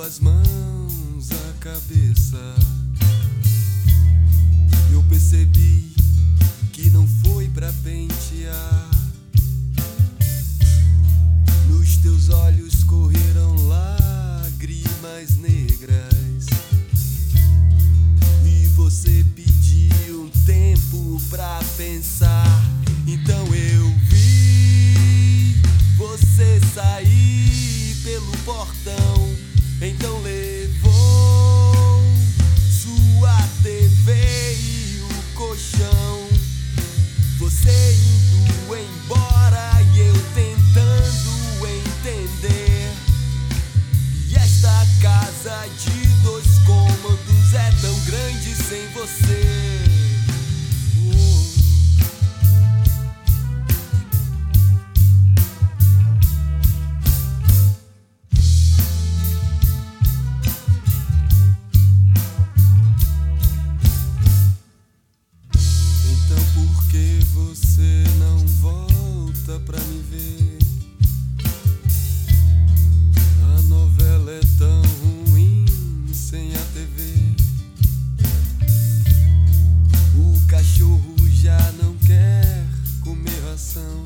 as mãos à cabeça, eu percebi que não foi pra pentear. Nos teus olhos correram lágrimas negras e você pediu um tempo pra pensar. Então eu vi você sair pelo portão, então levou sua TV e o colchão. Você indo embora e eu tentando entender. E esta casa de 2 cômodos é tão grande sem você. Então por que você não volta pra me ver? A novela é tão ruim sem a TV. O cachorro já não quer comer ração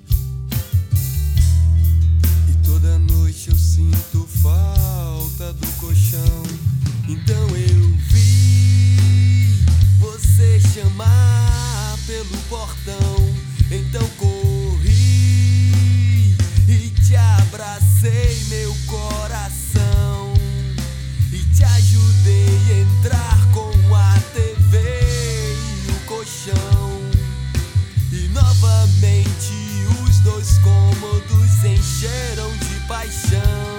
e toda noite eu sinto falta do colchão. Então eu vi você chamar pelo portão, então corri e te abracei, meu coração, e te ajudei a entrar com a TV e o colchão. E novamente os 2 cômodos encheram de paixão.